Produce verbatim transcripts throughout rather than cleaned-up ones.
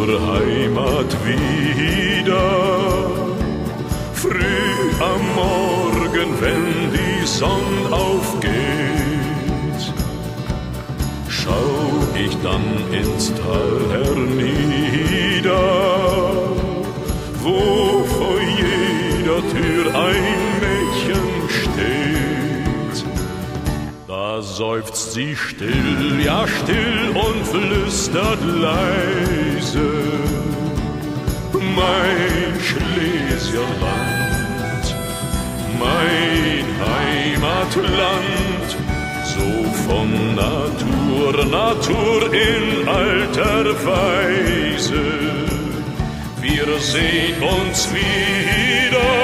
zur Heimat wieder. Früh am Morgen, wenn die Sonne aufgeht, schau ich dann ins Tal hernieder, wo vor jeder Tür ein Mädchen steht. Da seufzt sie still, ja still und flüstert leise: Mein Schlesierland, mein Heimatland, so von Natur, Natur in alter Weise. Wir sehen uns wieder,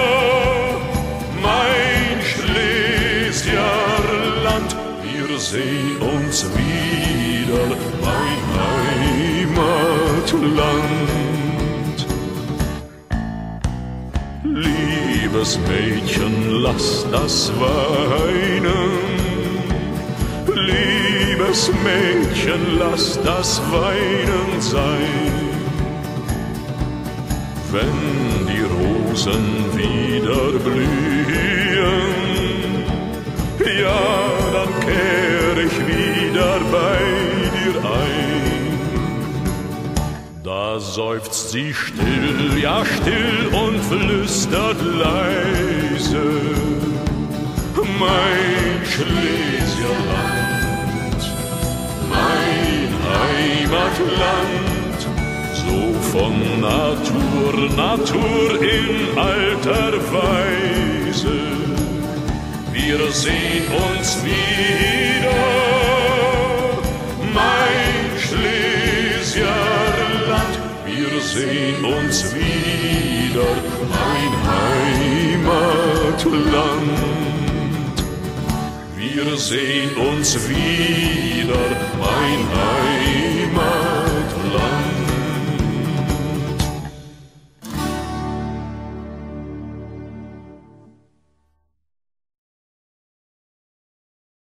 mein Schlesierland, wir sehen uns wieder, mein Heimatland. Liebes Mädchen, lass das weinen. Liebes Mädchen, lass das Weinen sein. Wenn die Rosen wieder blühen, ja, dann kehr ich wieder bei dir ein. Da seufzt sie still, ja still und flüstert leise: Mein Schlesierland, mein Heimatland, so von Natur, Natur in alter Weise. Wir sehen uns wieder, mein Schlesierland, wir sehen uns wieder, mein Heimatland. Wir sehen uns wieder, mein Heimatland.